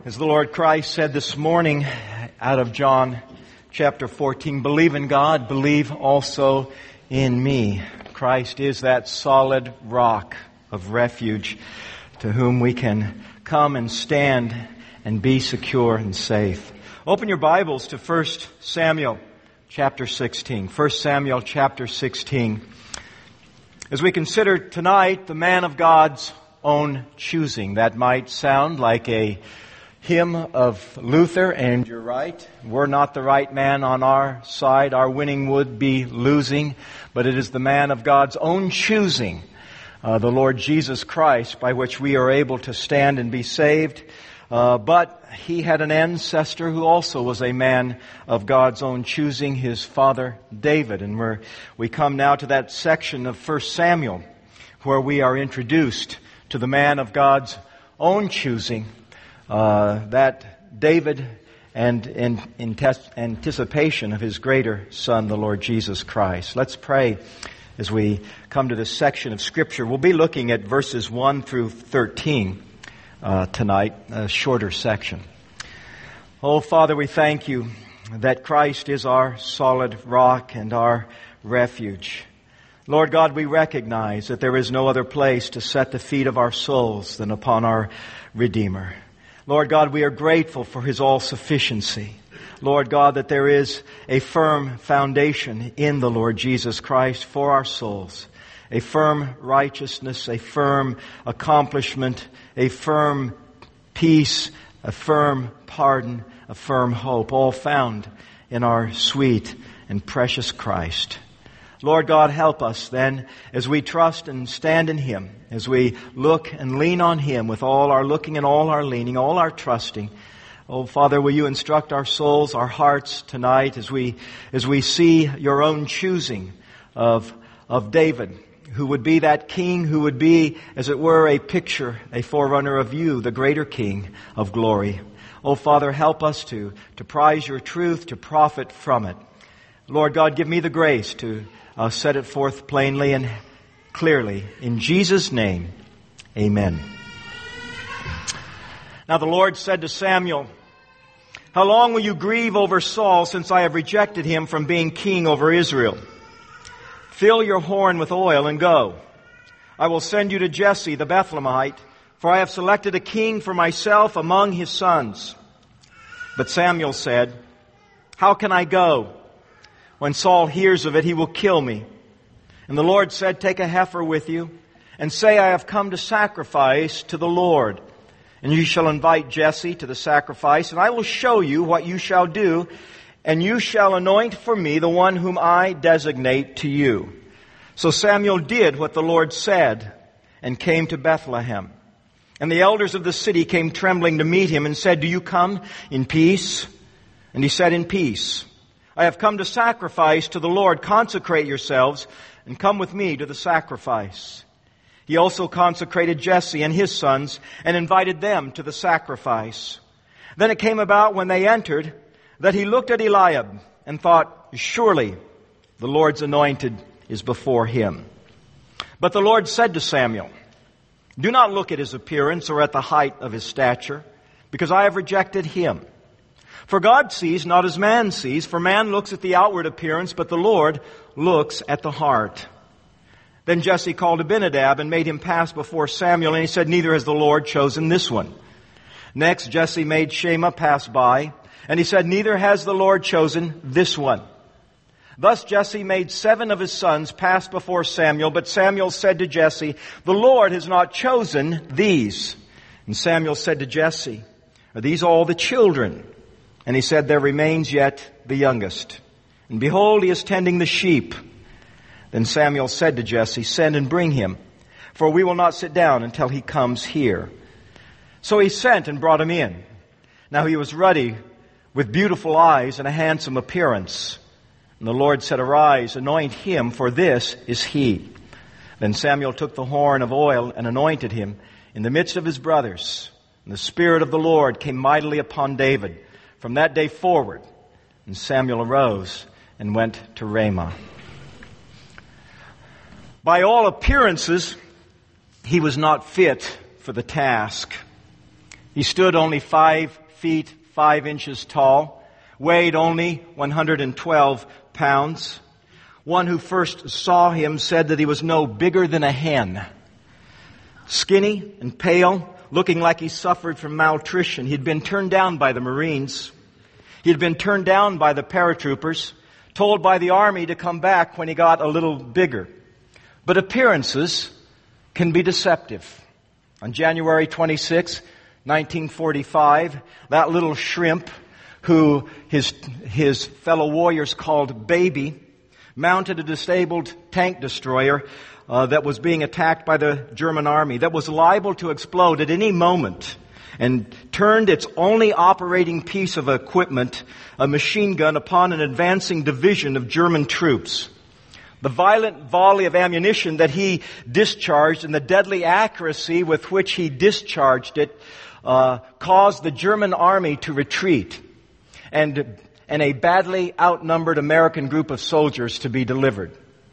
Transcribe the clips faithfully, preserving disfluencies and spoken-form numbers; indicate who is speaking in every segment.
Speaker 1: As the Lord Christ said this morning out of John chapter fourteen, believe in God, believe also in me. Christ is that solid rock of refuge to whom we can come and stand and be secure and safe. Open your Bibles to First Samuel chapter sixteen. First Samuel chapter sixteen. As we consider tonight the man of God's own choosing. That might sound like a hymn of Luther, and you're right. We're not the right man on our side. Our winning would be losing, but it is the man of God's own choosing, uh, the Lord Jesus Christ, by which we are able to stand and be saved. Uh, but he had an ancestor who also was a man of God's own choosing, his father David. And we're, we come now to that section of First Samuel where we are introduced to the man of God's own choosing, Uh, that David, and in, in tes- anticipation of his greater Son, the Lord Jesus Christ. Let's pray as we come to this section of Scripture. We'll be looking at verses one through thirteen uh, tonight, a shorter section. Oh, Father, we thank you that Christ is our solid rock and our refuge. Lord God, we recognize that there is no other place to set the feet of our souls than upon our Redeemer. Lord God, we are grateful for His all-sufficiency. Lord God, that there is a firm foundation in the Lord Jesus Christ for our souls. A firm righteousness, a firm accomplishment, a firm peace, a firm pardon, a firm hope, all found in our sweet and precious Christ. Lord God, help us then as we trust and stand in Him, as we look and lean on Him with all our looking and all our leaning, all our trusting. Oh, Father, will you instruct our souls, our hearts tonight as we as we see your own choosing of of David, who would be that king, who would be, as it were, a picture, a forerunner of you, the greater King of glory. Oh, Father, help us to, to prize your truth, to profit from it. Lord God, give me the grace to uh, set it forth plainly and clearly. In Jesus' name, amen. Now the Lord said to Samuel, "How long will you grieve over Saul, since I have rejected him from being king over Israel? Fill your horn with oil and go. I will send you to Jesse the Bethlehemite, for I have selected a king for myself among his sons." But Samuel said, "How can I go? When Saul hears of it, he will kill me." And the Lord said, "Take a heifer with you, and say, I have come to sacrifice to the Lord. And you shall invite Jesse to the sacrifice, and I will show you what you shall do, and you shall anoint for me the one whom I designate to you." So Samuel did what the Lord said, and came to Bethlehem. And the elders of the city came trembling to meet him, and said, "Do you come in peace?" And he said, "In peace. I have come to sacrifice to the Lord. Consecrate yourselves and come with me to the sacrifice." He also consecrated Jesse and his sons and invited them to the sacrifice. Then it came about when they entered that he looked at Eliab and thought, "Surely the Lord's anointed is before him." But the Lord said to Samuel, "Do not look at his appearance or at the height of his stature, because I have rejected him. For God sees not as man sees, for man looks at the outward appearance, but the Lord looks at the heart." Then Jesse called Abinadab and made him pass before Samuel, and he said, "Neither has the Lord chosen this one." Next Jesse made Shammah pass by, and he said, "Neither has the Lord chosen this one." Thus Jesse made seven of his sons pass before Samuel, but Samuel said to Jesse, "The Lord has not chosen these." And Samuel said to Jesse, "Are these all the children?" And he said, "There remains yet the youngest. And behold, he is tending the sheep." Then Samuel said to Jesse, "Send and bring him, for we will not sit down until he comes here." So he sent and brought him in. Now he was ruddy, with beautiful eyes and a handsome appearance. And the Lord said, "Arise, anoint him, for this is he." Then Samuel took the horn of oil and anointed him in the midst of his brothers. And the Spirit of the Lord came mightily upon David from that day forward. And Samuel arose and went to Ramah. By all appearances, he was not fit for the task. He stood only five feet, five inches tall, weighed only one hundred twelve pounds. One who first saw him said that he was no bigger than a hen. Skinny and pale, looking like he suffered from malnutrition. He'd been turned down by the Marines. He'd been turned down by the paratroopers, told by the Army to come back when he got a little bigger. But appearances can be deceptive. On January twenty-sixth, nineteen forty-five, that little shrimp who his, his fellow warriors called Baby mounted a disabled tank destroyer uh, that was being attacked by the German Army, that was liable to explode at any moment, and turned its only operating piece of equipment, a machine gun, upon an advancing division of German troops. The violent volley of ammunition that he discharged and the deadly accuracy with which he discharged it uh, caused the German Army to retreat, and and a badly outnumbered American group of soldiers to be delivered.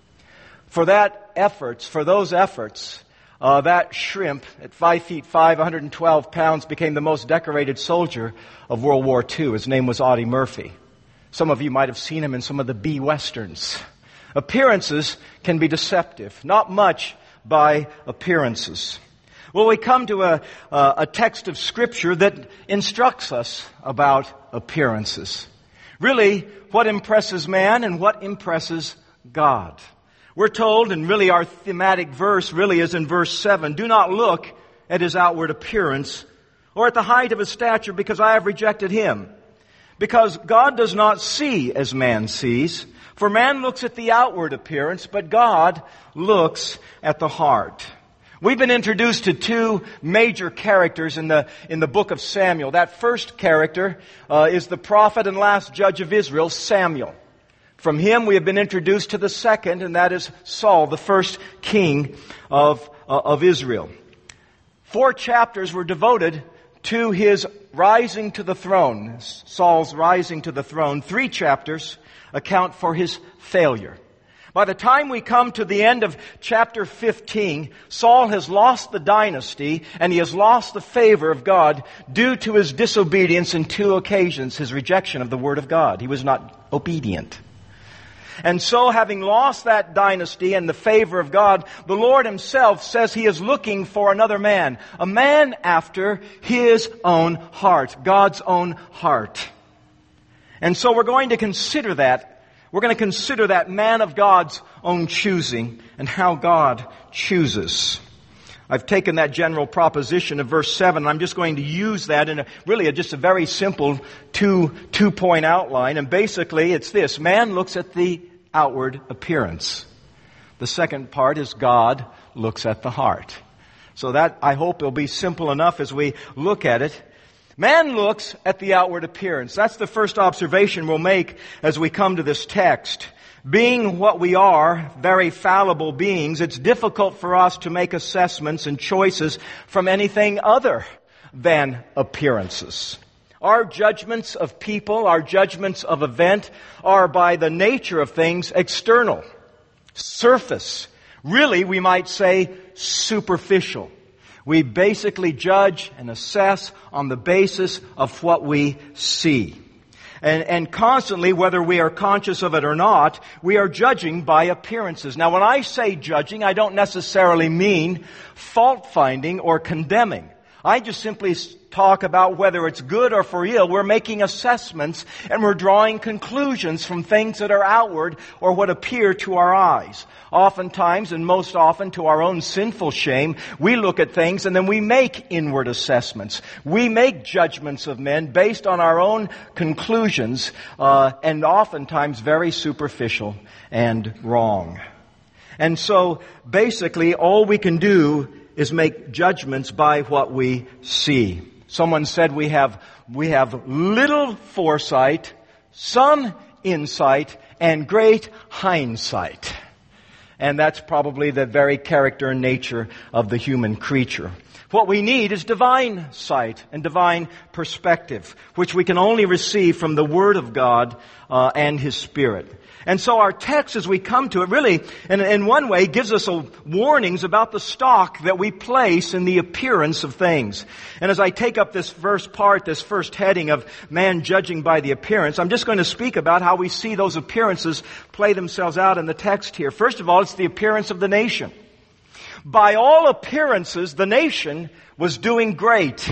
Speaker 1: For that efforts, for those efforts, uh, that shrimp at five feet five, one hundred twelve pounds became the most decorated soldier of World War Two. His name was Audie Murphy. Some of you might have seen him in some of the B westerns. Appearances can be deceptive. Not much by appearances. Well, we come to a, a, a text of Scripture that instructs us about appearances. Really, what impresses man and what impresses God. We're told, and really our thematic verse really is in verse seven, do not look at his outward appearance or at the height of his stature, because I have rejected him. Because God does not see as man sees. For man looks at the outward appearance, but God looks at the heart. We've been introduced to two major characters in the in the book of Samuel. That first character uh, is the prophet and last judge of Israel, Samuel. From him we have been introduced to the second, and that is Saul, the first king of uh, of Israel. Four chapters were devoted to his rising to the throne, Saul's rising to the throne. Three chapters account for his failure. By the time we come to the end of chapter fifteen, Saul has lost the dynasty and he has lost the favor of God due to his disobedience in two occasions, his rejection of the Word of God. He was not obedient. And so, having lost that dynasty and the favor of God, the Lord Himself says He is looking for another man, a man after His own heart, God's own heart. And so we're going to consider that. We're going to consider that man of God's own choosing and how God chooses. I've taken that general proposition of verse seven, and I'm just going to use that in a, really a, just a very simple two, two-point outline. And basically it's this: man looks at the outward appearance. The second part is God looks at the heart. So that, I hope, will be simple enough as we look at it. Man looks at the outward appearance. That's the first observation we'll make as we come to this text. Being what we are, very fallible beings, it's difficult for us to make assessments and choices from anything other than appearances. Our judgments of people, our judgments of event are by the nature of things external, surface. Really, we might say superficial. We basically judge and assess on the basis of what we see. And, and constantly, whether we are conscious of it or not, we are judging by appearances. Now, when I say judging, I don't necessarily mean fault-finding or condemning. I just simply talk about whether it's good or for ill. We're making assessments and we're drawing conclusions from things that are outward or what appear to our eyes. Oftentimes, and most often to our own sinful shame, we look at things and then we make inward assessments. We make judgments of men based on our own conclusions, uh, and oftentimes very superficial and wrong. And so, basically, all we can do is make judgments by what we see. Someone said we have we have little foresight, some insight, and great hindsight. And that's probably the very character and nature of the human creature. What we need is divine sight and divine perspective, which we can only receive from the Word of God uh, and His Spirit. And so our text, as we come to it, really, in, in one way, gives us a warnings about the stock that we place in the appearance of things. And as I take up this first part, this first heading of man judging by the appearance, I'm just going to speak about how we see those appearances play themselves out in the text here. First of all, it's the appearance of the nation. By all appearances, the nation was doing great.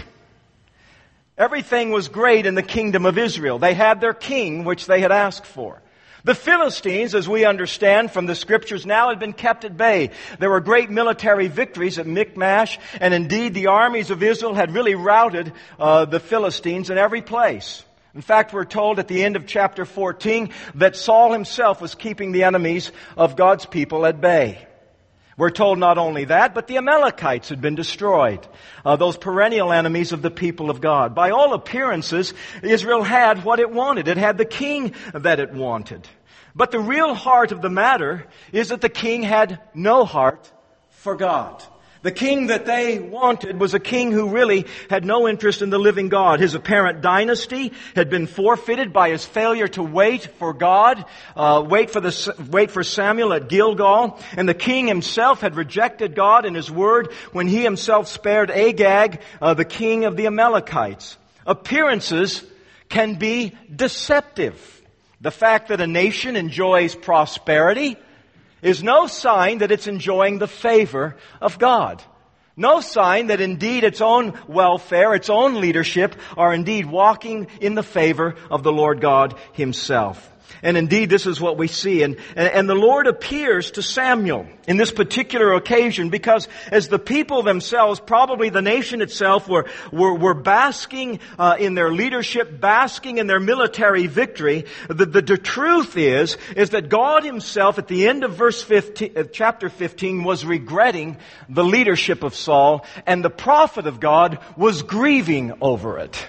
Speaker 1: Everything was great in the kingdom of Israel. They had their king, which they had asked for. The Philistines, as we understand from the Scriptures now, had been kept at bay. There were great military victories at Michmash, and indeed the armies of Israel had really routed uh, the Philistines in every place. In fact, we're told at the end of chapter fourteen that Saul himself was keeping the enemies of God's people at bay. We're told not only that, but the Amalekites had been destroyed. Uh, those perennial enemies of the people of God. By all appearances, Israel had what it wanted. It had the king that it wanted. But the real heart of the matter is that the king had no heart for God. The king that they wanted was a king who really had no interest in the living God. His apparent dynasty had been forfeited by his failure to wait for God, uh, wait for the wait for Samuel at Gilgal, and the king himself had rejected God and His word when he himself spared Agag, uh, the king of the Amalekites. Appearances can be deceptive. The fact that a nation enjoys prosperity is no sign that it's enjoying the favor of God. No sign that indeed its own welfare, its own leadership are indeed walking in the favor of the Lord God Himself. And indeed, this is what we see. And, and the Lord appears to Samuel in this particular occasion because as the people themselves, probably the nation itself, were, were, were basking uh, in their leadership, basking in their military victory, the, the, the truth is, is that God Himself at the end of verse fifteen, uh, chapter fifteen was regretting the leadership of Saul, and the prophet of God was grieving over it.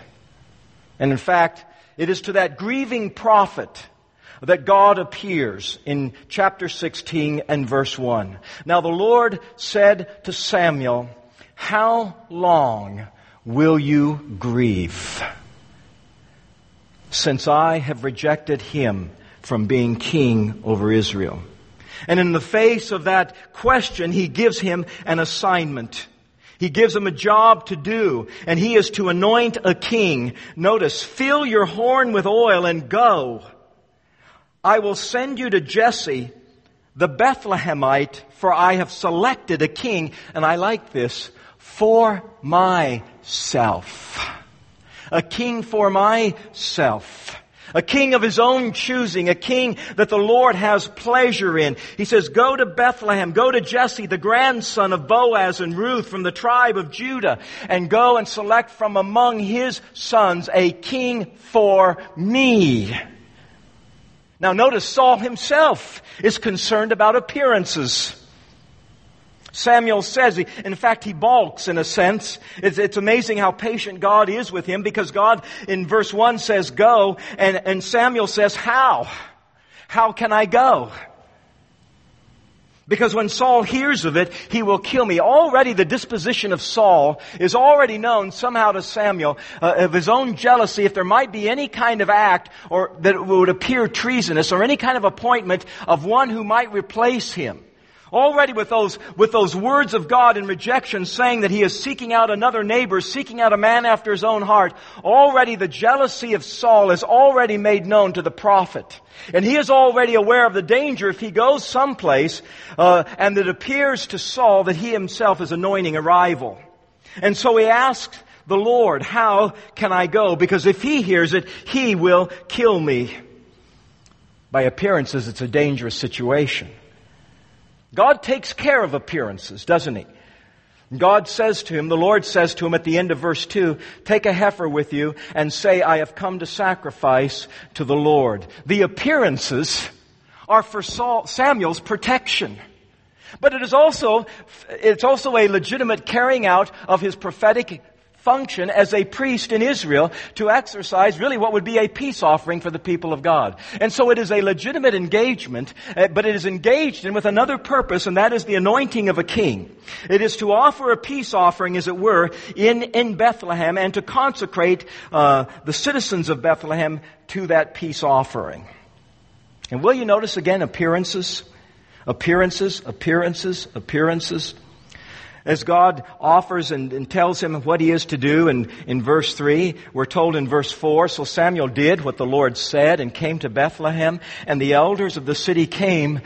Speaker 1: And in fact, it is to that grieving prophet that God appears in chapter sixteen and verse one. Now the Lord said to Samuel, "How long will you grieve? Since I have rejected him from being king over Israel." And in the face of that question, He gives him an assignment. He gives him a job to do, and he is to anoint a king. Notice, "Fill your horn with oil and go. I will send you to Jesse, the Bethlehemite, for I have selected a king," and I like this, "for myself." A king for myself. A king of his own choosing, a king that the Lord has pleasure in. He says, "Go to Bethlehem, go to Jesse, the grandson of Boaz and Ruth from the tribe of Judah, and go and select from among his sons a king for me." Now notice Saul himself is concerned about appearances. Samuel says, in fact, he balks in a sense. It's, it's amazing how patient God is with him, because God in verse one says, "Go," and, and Samuel says, "How? How can I go? Because when Saul hears of it, he will kill me." Already the disposition of Saul is already known somehow to Samuel, uh, of his own jealousy. If there might be any kind of act or that would appear treasonous, or any kind of appointment of one who might replace him. Already with those, with those words of God in rejection, saying that he is seeking out another neighbor, seeking out a man after his own heart, already the jealousy of Saul is already made known to the prophet. And he is already aware of the danger if he goes someplace, uh, and it appears to Saul that he himself is anointing a rival. And so he asks the Lord, "How can I go? Because if he hears it, he will kill me." By appearances, it's a dangerous situation. God takes care of appearances, doesn't He? God says to him, the Lord says to him at the end of verse two, "Take a heifer with you and say, I have come to sacrifice to the Lord." The appearances are for Saul, Samuel's protection. But it is also, it's also a legitimate carrying out of his prophetic function as a priest in Israel to exercise really what would be a peace offering for the people of God. And so it is a legitimate engagement, uh, but it is engaged in with another purpose, and that is the anointing of a king. It is to offer a peace offering, as it were, in, in Bethlehem and to consecrate uh, the citizens of Bethlehem to that peace offering. And will you notice again appearances? Appearances, appearances, appearances. As God offers and, and tells him what he is to do in, in verse three, we're told in verse four, so Samuel did what the Lord said and came to Bethlehem, and the elders of the city came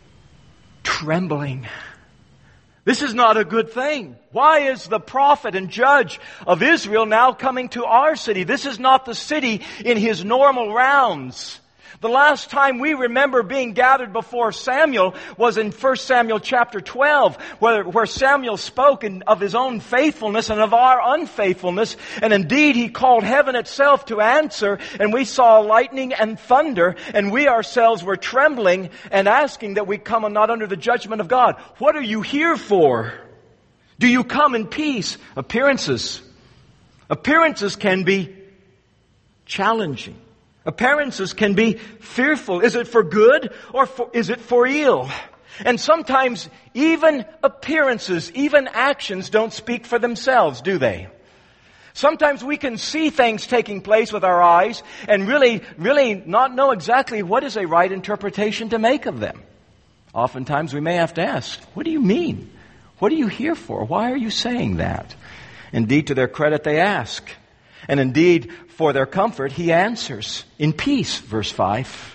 Speaker 1: trembling. This is not a good thing. Why is the prophet and judge of Israel now coming to our city? This is not the city in his normal rounds. The last time we remember being gathered before Samuel was in First Samuel chapter twelve, where, where Samuel spoke in, of his own faithfulness and of our unfaithfulness. And indeed, he called heaven itself to answer, and we saw lightning and thunder, and we ourselves were trembling and asking that we come not under the judgment of God. What are you here for? Do you come in peace? Appearances. Appearances can be challenging. Appearances can be fearful. Is it for good or for, is it for ill? And sometimes even appearances, even actions don't speak for themselves, do they? Sometimes we can see things taking place with our eyes and really, really not know exactly what is a right interpretation to make of them. Oftentimes we may have to ask, what do you mean? What are you here for? Why are you saying that? Indeed, to their credit, they ask. And indeed, for their comfort, he answers in peace, verse five.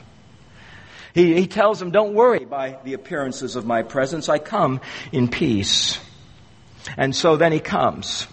Speaker 1: He, he tells them, don't worry by the appearances of my presence. I come in peace. And so then he comes.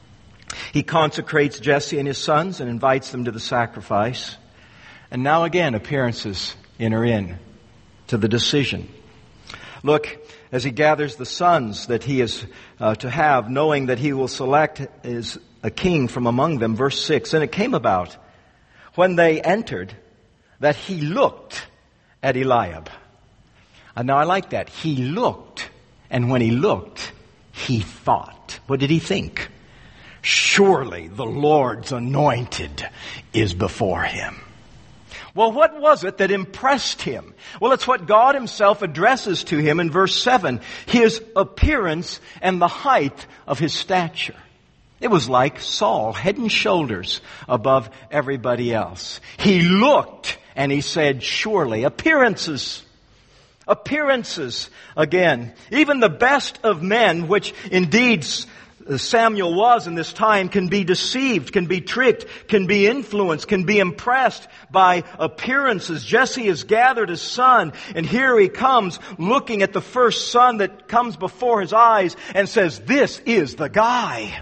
Speaker 1: He consecrates Jesse and his sons and invites them to the sacrifice. And now again, appearances enter in to the decision. Look, as he gathers the sons that he is uh, to have, knowing that he will select his a king from among them, verse six, and it came about when they entered that he looked at Eliab. And now I like that. He looked, and when he looked, he thought. What did he think? Surely the Lord's anointed is before him. Well, what was it that impressed him? Well, it's what God himself addresses to him in verse seven, his appearance and the height of his stature. It was like Saul, head and shoulders above everybody else. He looked and he said, surely, appearances, appearances again. Even the best of men, which indeed Samuel was in this time, can be deceived, can be tricked, can be influenced, can be impressed by appearances. Jesse has gathered his son, and here he comes looking at the first son that comes before his eyes and says, this is the guy.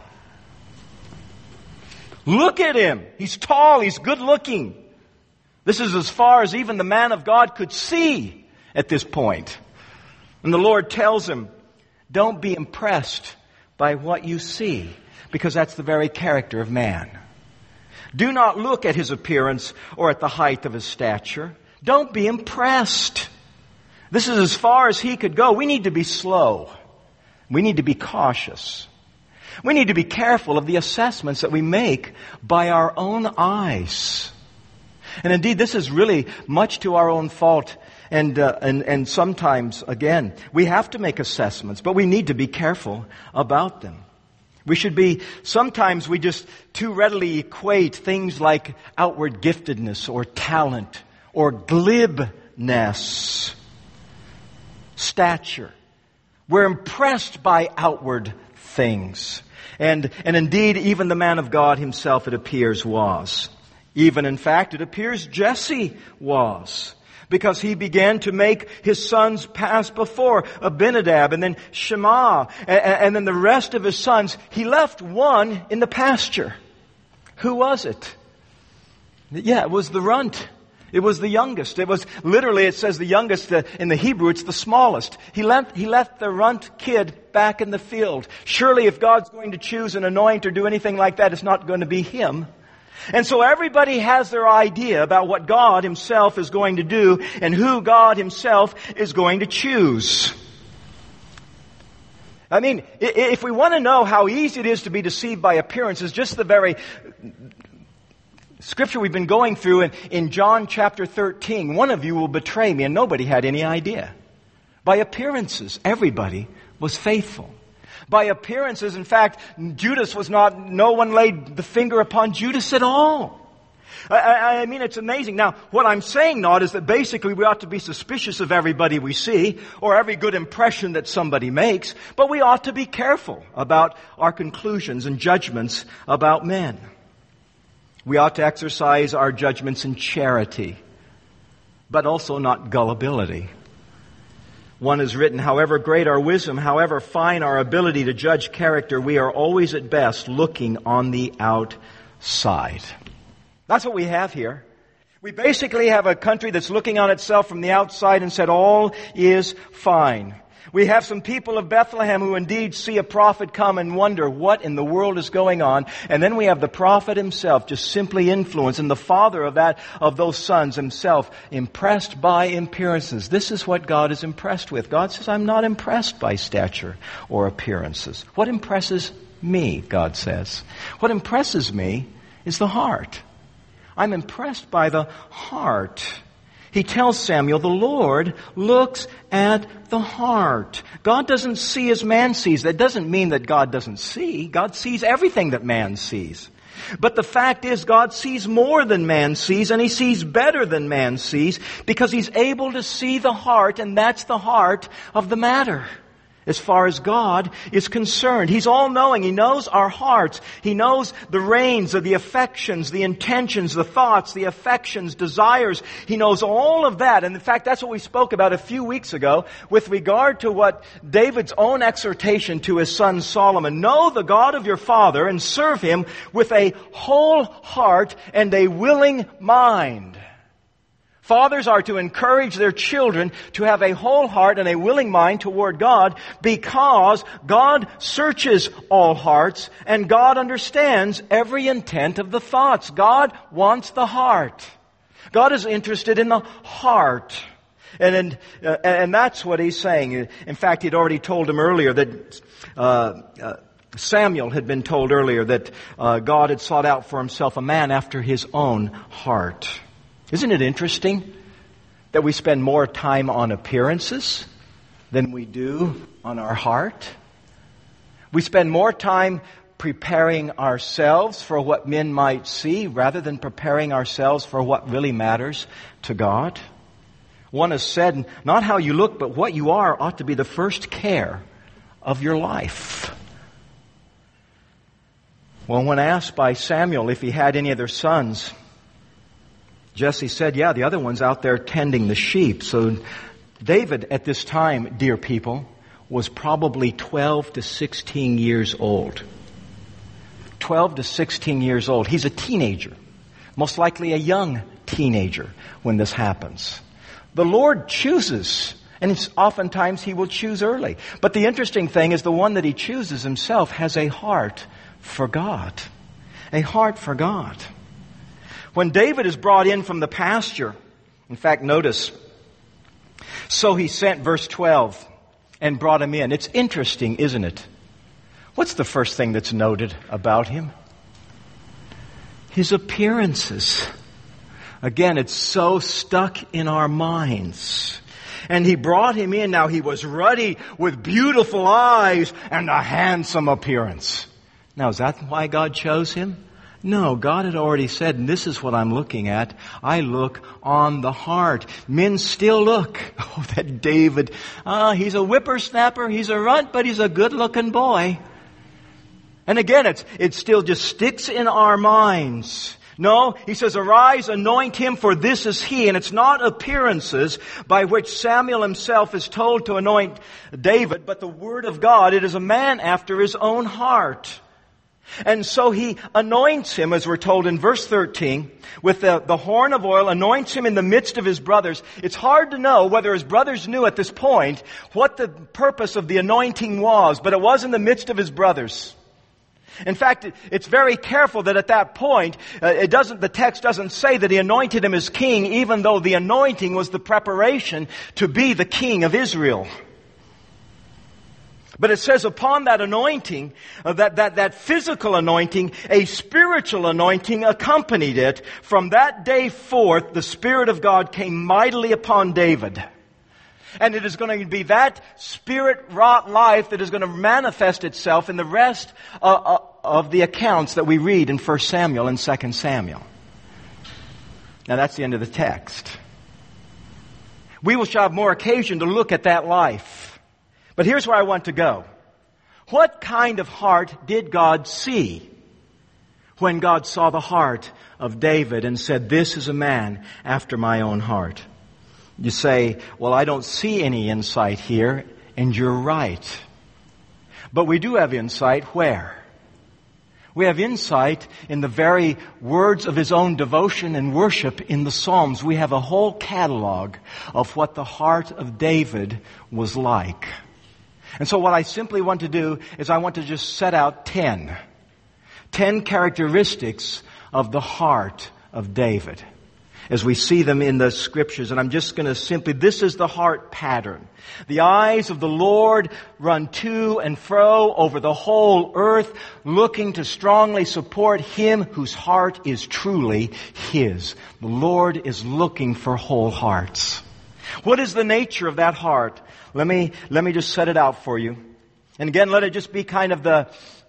Speaker 1: Look at him. He's tall. He's good looking. This is as far as even the man of God could see at this point. And the Lord tells him, don't be impressed by what you see, because that's the very character of man. Do not look at his appearance or at the height of his stature. Don't be impressed. This is as far as he could go. We need to be slow. We need to be cautious. We need to be careful of the assessments that we make by our own eyes. And indeed, this is really much to our own fault. And, uh, and, and sometimes, again, we have to make assessments, but we need to be careful about them. We should be, sometimes we just too readily equate things like outward giftedness or talent or glibness, stature. We're impressed by outward things. And, and indeed, even the man of God himself, it appears, was. Even, in fact, it appears Jesse was. Because he began to make his sons pass before Abinadab and then Shema and, and then the rest of his sons. He left one in the pasture. Who was it? Yeah, it was the runt. It was the youngest. It was, literally, it says the youngest. In the Hebrew, it's the smallest. He left, he left the runt kid back in the field. Surely if God's going to choose and anoint or do anything like that, it's not going to be him. And so everybody has their idea about what God himself is going to do and who God himself is going to choose. I mean, if we want to know how easy it is to be deceived by appearances, just the very scripture we've been going through in, in John chapter thirteen, one of you will betray me, and nobody had any idea. By appearances, everybody was faithful. By appearances, in fact, Judas was not, no one laid the finger upon Judas at all. I, I mean, it's amazing. Now, what I'm saying not is that basically we ought to be suspicious of everybody we see or every good impression that somebody makes, but we ought to be careful about our conclusions and judgments about men. We ought to exercise our judgments in charity, but also not gullibility. One is written, however great our wisdom, however fine our ability to judge character, we are always at best looking on the outside. That's what we have here. We basically have a country that's looking on itself from the outside and said all is fine. We have some people of Bethlehem who indeed see a prophet come and wonder what in the world is going on. And then we have the prophet himself just simply influenced, and the father of that, of those sons himself, impressed by appearances. This is what God is impressed with. God says, I'm not impressed by stature or appearances. What impresses me, God says? What impresses me is the heart. I'm impressed by the heart. He tells Samuel, the Lord looks at the heart. God doesn't see as man sees. That doesn't mean that God doesn't see. God sees everything that man sees. But the fact is, God sees more than man sees, and He sees better than man sees, because He's able to see the heart, and that's the heart of the matter. As far as God is concerned, He's all-knowing. He knows our hearts. He knows the reins of the affections, the intentions, the thoughts, the affections, desires. He knows all of that. And in fact, that's what we spoke about a few weeks ago with regard to what David's own exhortation to his son Solomon. Know the God of your father and serve Him with a whole heart and a willing mind. Fathers are to encourage their children to have a whole heart and a willing mind toward God, because God searches all hearts and God understands every intent of the thoughts. God wants the heart. God is interested in the heart. And and, uh, and that's what He's saying. In fact, He'd already told him earlier that uh, uh, Samuel had been told earlier that uh, God had sought out for Himself a man after His own heart. Isn't it interesting that we spend more time on appearances than we do on our heart? We spend more time preparing ourselves for what men might see rather than preparing ourselves for what really matters to God. One has said, not how you look, but what you are ought to be the first care of your life. Well, when asked by Samuel if he had any other sons, Jesse said, yeah, the other one's out there tending the sheep. So David at this time, dear people, was probably twelve to sixteen years old. twelve to sixteen years old. He's a teenager. Most likely a young teenager when this happens. The Lord chooses, and it's oftentimes He will choose early. But the interesting thing is the one that He chooses Himself has a heart for God. A heart for God. When David is brought in from the pasture, in fact, notice, so he sent, verse twelve, and brought him in. It's interesting, isn't it? What's the first thing that's noted about him? His appearances. Again, it's so stuck in our minds. And he brought him in. Now, he was ruddy with beautiful eyes and a handsome appearance. Now, is that why God chose him? No, God had already said, and this is what I'm looking at. I look on the heart. Men still look. Oh, that David. Ah, he's a whippersnapper. He's a runt, but he's a good-looking boy. And again, it's, it still just sticks in our minds. No, he says, arise, anoint him, for this is he. And it's not appearances by which Samuel himself is told to anoint David, but the Word of God. It is a man after His own heart. And so He anoints him, as we're told in verse thirteen, with the, the horn of oil, anoints him in the midst of his brothers. It's hard to know whether his brothers knew at this point what the purpose of the anointing was, but it was in the midst of his brothers. In fact, it's very careful that at that point, uh, it doesn't, the text doesn't say that He anointed him as king, even though the anointing was the preparation to be the king of Israel. But it says upon that anointing, uh, that, that, that physical anointing, a spiritual anointing accompanied it. From that day forth, the Spirit of God came mightily upon David. And it is going to be that Spirit-wrought life that is going to manifest itself in the rest uh, of the accounts that we read in First Samuel and Second Samuel. Now that's the end of the text. We will have more occasion to look at that life. But here's where I want to go. What kind of heart did God see when God saw the heart of David and said, "This is a man after my own heart"? You say, "Well, I don't see any insight here," and you're right. But we do have insight where? We have insight in the very words of His own devotion and worship in the Psalms. We have a whole catalog of what the heart of David was like. And so what I simply want to do is I want to just set out ten. Ten characteristics of the heart of David as we see them in the Scriptures. And I'm just going to simply, this is the heart pattern. The eyes of the Lord run to and fro over the whole earth, looking to strongly support Him whose heart is truly His. The Lord is looking for whole hearts. What is the nature of that heart? Let me, let me just set it out for you. And again, let it just be kind of the,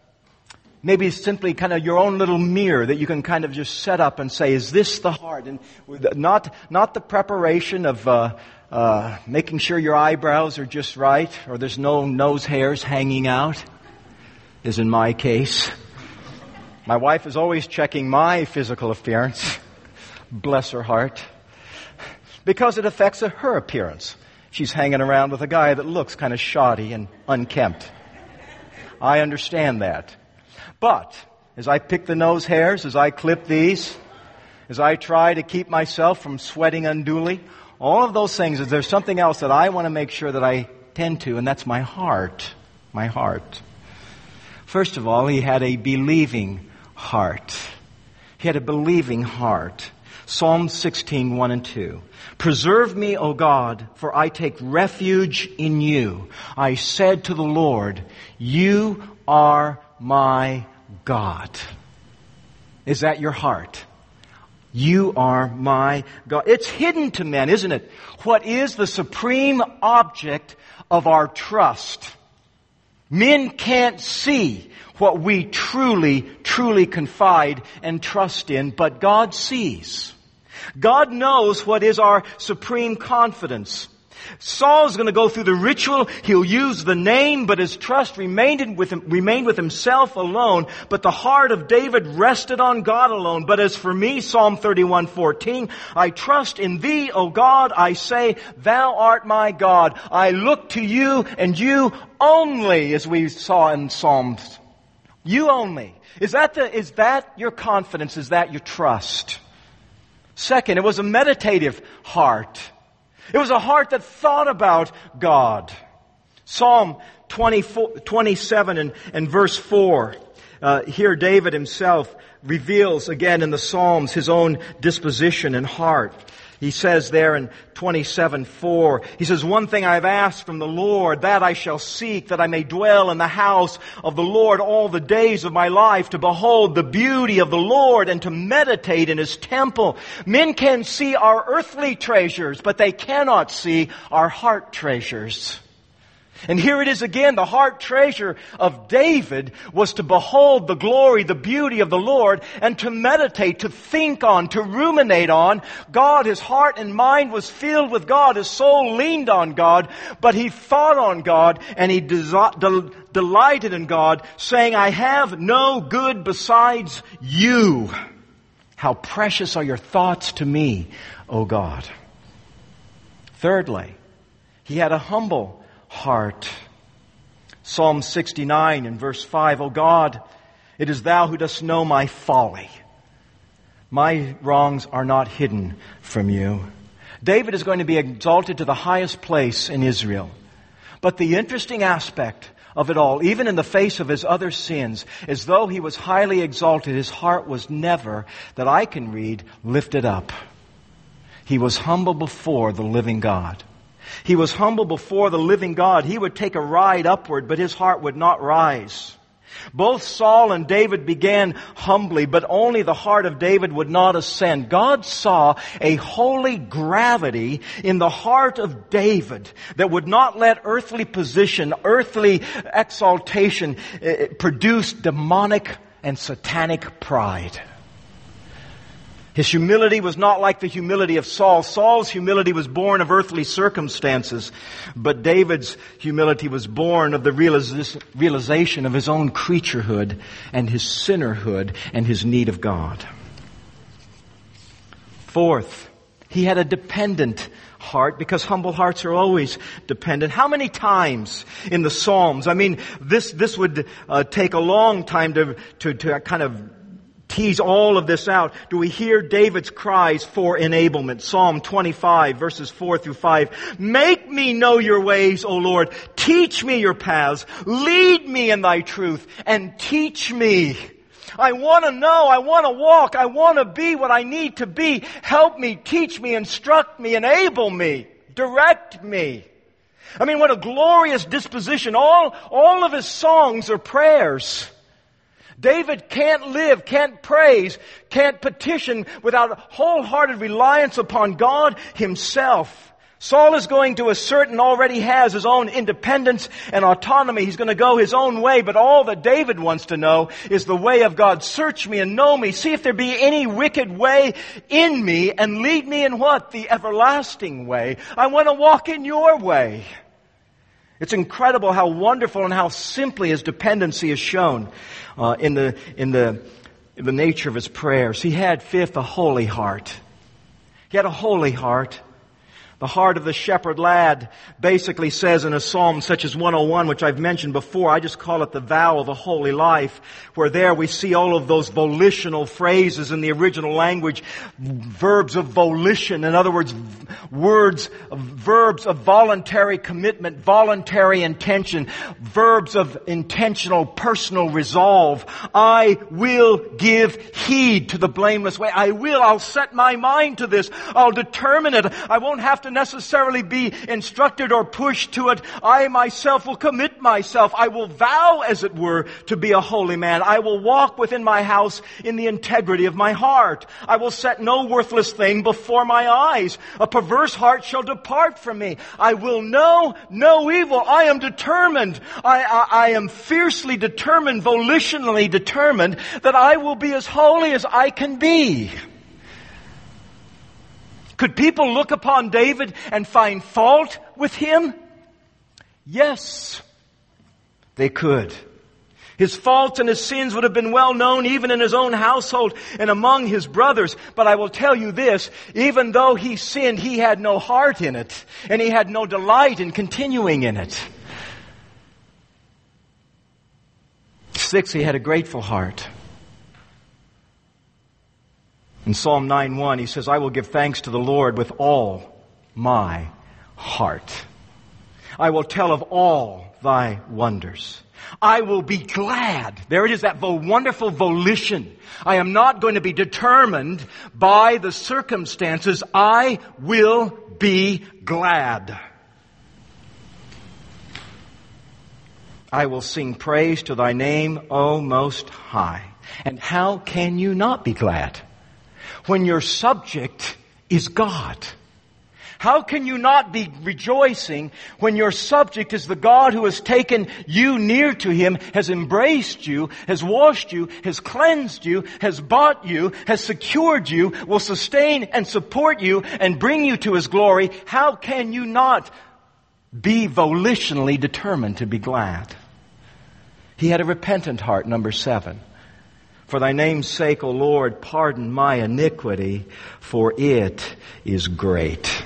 Speaker 1: maybe simply kind of your own little mirror that you can kind of just set up and say, is this the heart? And not, not the preparation of, uh, uh, making sure your eyebrows are just right or there's no nose hairs hanging out, as in my case. My wife is always checking my physical appearance. Bless her heart. Because it affects her appearance. She's hanging around with a guy that looks kind of shoddy and unkempt. I understand that. But as I pick the nose hairs, as I clip these, as I try to keep myself from sweating unduly, all of those things, is there's something else that I want to make sure that I tend to, and that's my heart. My heart. First of all, he had a believing heart. He had a believing heart. Psalm sixteen, one and two. Preserve me, O God, for I take refuge in you. I said to the Lord, you are my God. Is that your heart? You are my God. It's hidden to men, isn't it? What is the supreme object of our trust? Men can't see what we truly, truly confide and trust in, but God sees. God knows what is our supreme confidence. Saul's going to go through the ritual. He'll use the name, but his trust remained with him, remained with himself alone. But the heart of David rested on God alone. But as for me, Psalm thirty-one fourteen, I trust in Thee, O God. I say, Thou art my God. I look to You and You only, as we saw in Psalms. You only. Is that the, is that your confidence? Is that your trust? Second, it was a meditative heart. It was a heart that thought about God. Psalm twenty-four, twenty-seven and, and verse four. Uh, here David himself reveals again in the Psalms his own disposition and heart. He says there in twenty-seven four, he says, one thing I have asked from the Lord, that I shall seek, that I may dwell in the house of the Lord all the days of my life, to behold the beauty of the Lord and to meditate in His temple. Men can see our earthly treasures, but they cannot see our heart treasures. And here it is again, the heart treasure of David was to behold the glory, the beauty of the Lord, and to meditate, to think on, to ruminate on God. His heart and mind was filled with God. His soul leaned on God, but he thought on God, and he desi- del- delighted in God, saying, I have no good besides You. How precious are Your thoughts to me, O God. Thirdly, he had a humble heart. Psalm sixty-nine and verse five, O God, it is Thou who dost know my folly. My wrongs are not hidden from You. David is going to be exalted to the highest place in Israel. But the interesting aspect of it all, even in the face of his other sins, as though he was highly exalted, his heart was never, that I can read, lifted up. He was humble before the living God. He was humble before the living God. He would take a ride upward, but his heart would not rise. Both Saul and David began humbly, but only the heart of David would not ascend. God saw a holy gravity in the heart of David that would not let earthly position, earthly exaltation uh, produce demonic and satanic pride. His humility was not like the humility of Saul. Saul's humility was born of earthly circumstances, but David's humility was born of the realization of his own creaturehood and his sinnerhood and his need of God. Fourth, he had a dependent heart, because humble hearts are always dependent. How many times in the Psalms, I mean, this this would uh, take a long time to, to, to kind of tease all of this out. Do we hear David's cries for enablement? Psalm twenty-five, verses four through five. Make me know your ways, O Lord. Teach me your paths. Lead me in thy truth and teach me. I want to know. I want to walk. I want to be what I need to be. Help me, teach me, instruct me, enable me, direct me. I mean, what a glorious disposition. All, all of his songs are prayers. David can't live, can't praise, can't petition without wholehearted reliance upon God himself. Saul is going to assert and already has his own independence and autonomy. He's going to go his own way, but all that David wants to know is the way of God. Search me and know me. See if there be any wicked way in me and lead me in what? The everlasting way. I want to walk in your way. It's incredible how wonderful and how simply his dependency is shown uh, in the in the in the nature of his prayers. He had, fifth, a holy heart. He had a holy heart. The heart of the shepherd lad basically says in a psalm such as one oh one, which I've mentioned before, I just call it the vow of a holy life, where there we see all of those volitional phrases in the original language, verbs of volition, in other words, words, verbs of voluntary commitment, voluntary intention, verbs of intentional personal resolve. I will give heed to the blameless way. I will, I'll set my mind to this. I'll determine it. I won't have to necessarily be instructed or pushed to it. I myself will commit myself. I will vow, as it were, to be a holy man. I will walk within my house in the integrity of my heart. I will set no worthless thing before my eyes. A perverse heart shall depart from me. I will know no evil. I am determined. I, I, I am fiercely determined, volitionally determined, that I will be as holy as I can be. Could people look upon David and find fault with him? Yes, they could. His faults and his sins would have been well known even in his own household and among his brothers. But I will tell you this, even though he sinned, he had no heart in it, and he had no delight in continuing in it. Six, he had a grateful heart. In Psalm nine one, he says, I will give thanks to the Lord with all my heart. I will tell of all thy wonders. I will be glad. There it is, that wonderful volition. I am not going to be determined by the circumstances. I will be glad. I will sing praise to thy name, O Most High. And how can you not be glad when your subject is God? How can you not be rejoicing when your subject is the God who has taken you near to Him, has embraced you, has washed you, has cleansed you, has bought you, has secured you, will sustain and support you and bring you to His glory? How can you not be volitionally determined to be glad? He had a repentant heart, number seven. For thy name's sake, O Lord, pardon my iniquity, for it is great.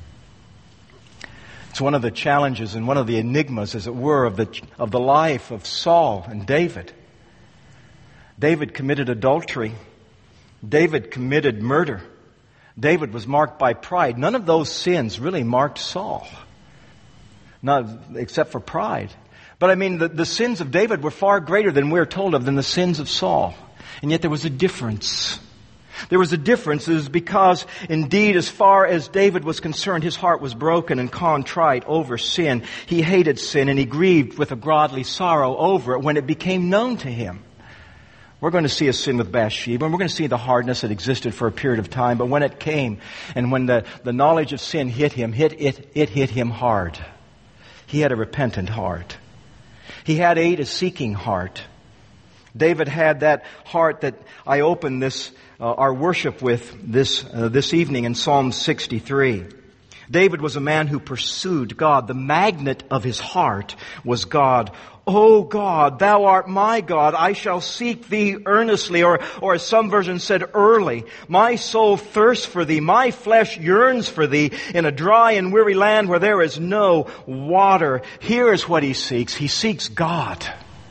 Speaker 1: It's one of the challenges and one of the enigmas, as it were, of the, of the life of Saul and David. David committed adultery. David committed murder. David was marked by pride. None of those sins really marked Saul, not except for pride. But I mean, the, the sins of David were far greater than we're told of than the sins of Saul. And yet there was a difference. There was a difference. It was because, indeed, as far as David was concerned, his heart was broken and contrite over sin. He hated sin and he grieved with a godly sorrow over it when it became known to him. We're going to see a sin with Bathsheba, and we're going to see the hardness that existed for a period of time. But when it came, and when the, the knowledge of sin hit him, hit, it, it hit him hard. He had a repentant heart. He had a, a seeking heart. David had that heart that I opened this uh, our worship with this uh, this evening in Psalm sixty-three. David was a man who pursued God. The magnet of his heart was God. O God, thou art my God. I shall seek thee earnestly, or, or as some versions said, early. My soul thirsts for thee. My flesh yearns for thee in a dry and weary land where there is no water. Here is what he seeks. He seeks God.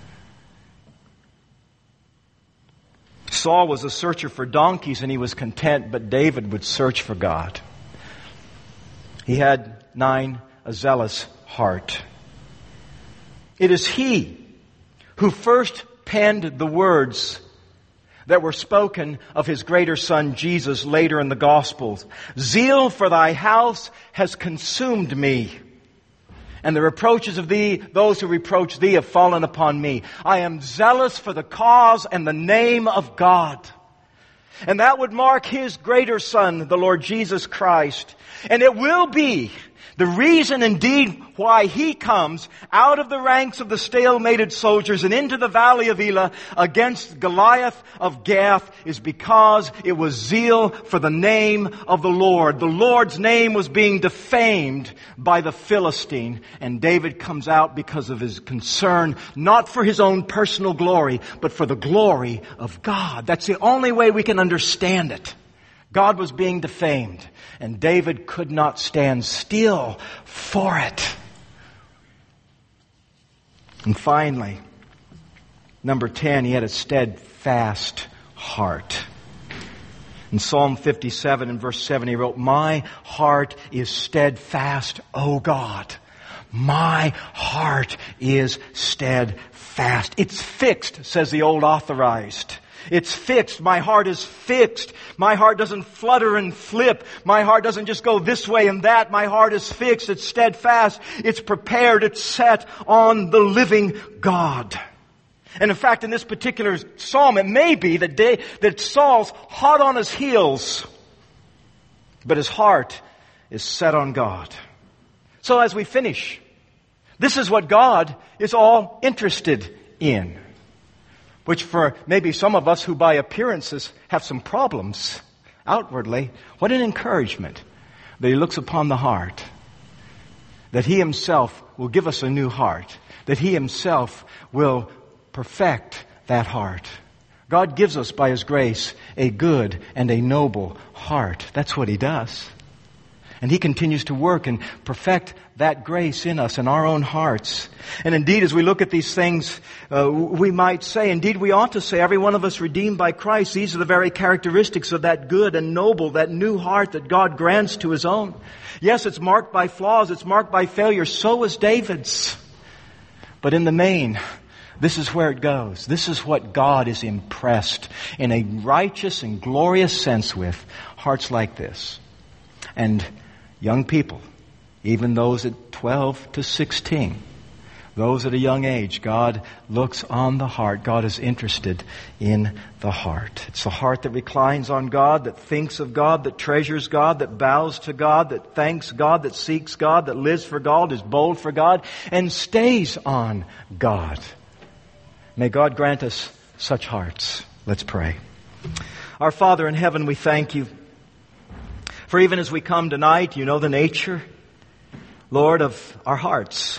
Speaker 1: Saul was a searcher for donkeys and he was content, but David would search for God. He had, nine, a zealous heart. It is he who first penned the words that were spoken of his greater son Jesus later in the Gospels. Zeal for thy house has consumed me, and the reproaches of thee, those who reproach thee, have fallen upon me. I am zealous for the cause and the name of God. And that would mark his greater son, the Lord Jesus Christ. And it will be the reason indeed why he comes out of the ranks of the stalemated soldiers and into the valley of Elah against Goliath of Gath is because it was zeal for the name of the Lord. The Lord's name was being defamed by the Philistine, and David comes out because of his concern, not for his own personal glory, but for the glory of God. That's the only way we can understand it. God was being defamed, and David could not stand still for it. And finally, number ten, he had a steadfast heart. In Psalm fifty-seven and verse seven, he wrote, My heart is steadfast, O God. My heart is steadfast. It's fixed, says the old Authorized. It's fixed. My heart is fixed. My heart doesn't flutter and flip. My heart doesn't just go this way and that. My heart is fixed. It's steadfast. It's prepared. It's set on the living God. And in fact, in this particular psalm, it may be that, day, that Saul's hot on his heels, but his heart is set on God. So as we finish, this is what God is all interested in. Which for maybe some of us who by appearances have some problems outwardly, what an encouragement that He looks upon the heart. That He Himself will give us a new heart. That He Himself will perfect that heart. God gives us by His grace a good and a noble heart. That's what He does. And He continues to work and perfect that grace in us, in our own hearts. And indeed, as we look at these things, uh, we might say, indeed we ought to say, every one of us redeemed by Christ, these are the very characteristics of that good and noble, that new heart that God grants to His own. Yes, it's marked by flaws, it's marked by failure, so is David's. But in the main, this is where it goes. This is what God is impressed in a righteous and glorious sense with, hearts like this. And young people, even those at twelve to sixteen, those at a young age, God looks on the heart. God is interested in the heart. It's the heart that reclines on God, that thinks of God, that treasures God, that bows to God, that thanks God, that seeks God, that lives for God, is bold for God, and stays on God. May God grant us such hearts. Let's pray. Our Father in heaven, we thank You. For even as we come tonight, You know the nature, Lord, of our hearts.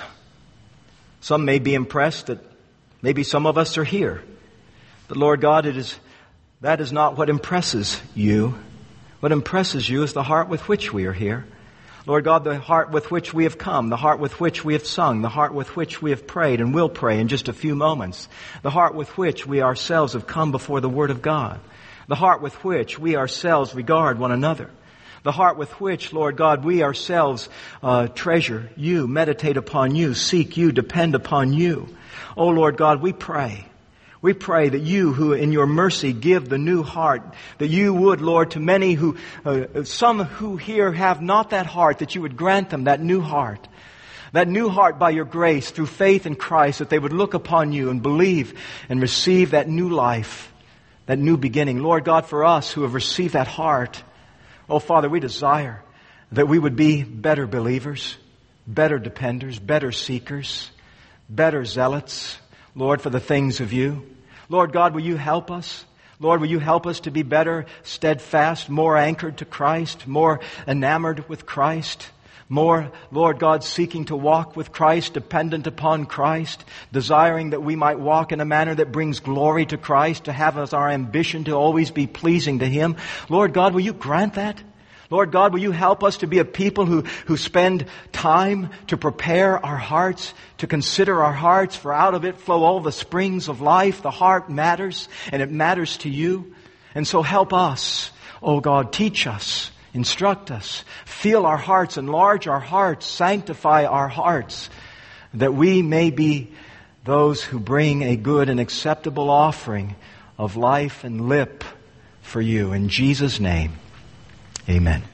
Speaker 1: Some may be impressed that maybe some of us are here. But Lord God, it is, that is not what impresses You. What impresses You is the heart with which we are here. Lord God, the heart with which we have come, the heart with which we have sung, the heart with which we have prayed and will pray in just a few moments, the heart with which we ourselves have come before the Word of God, the heart with which we ourselves regard one another, the heart with which, Lord God, we ourselves uh, treasure You, meditate upon You, seek You, depend upon You. Oh, Lord God, we pray. We pray that you, who in your mercy give the new heart, that you would, Lord, to many who, uh, some who here have not that heart, that you would grant them that new heart. That new heart by your grace through faith in Christ, that they would look upon you and believe and receive that new life, that new beginning. Lord God, for us who have received that heart, oh Father, we desire that we would be better believers, better dependers, better seekers, better zealots, Lord, for the things of you. Lord God, will you help us? Lord, will you help us to be better, steadfast, more anchored to Christ, more enamored with Christ, more, Lord God, seeking to walk with Christ, dependent upon Christ, desiring that we might walk in a manner that brings glory to Christ, to have as our ambition to always be pleasing to Him. Lord God, will you grant that? Lord God, will you help us to be a people who, who spend time to prepare our hearts, to consider our hearts, for out of it flow all the springs of life. The heart matters, and it matters to you. And so help us, oh God, teach us, instruct us, feel our hearts, enlarge our hearts, sanctify our hearts, that we may be those who bring a good and acceptable offering of life and lip for you. In Jesus' name, amen.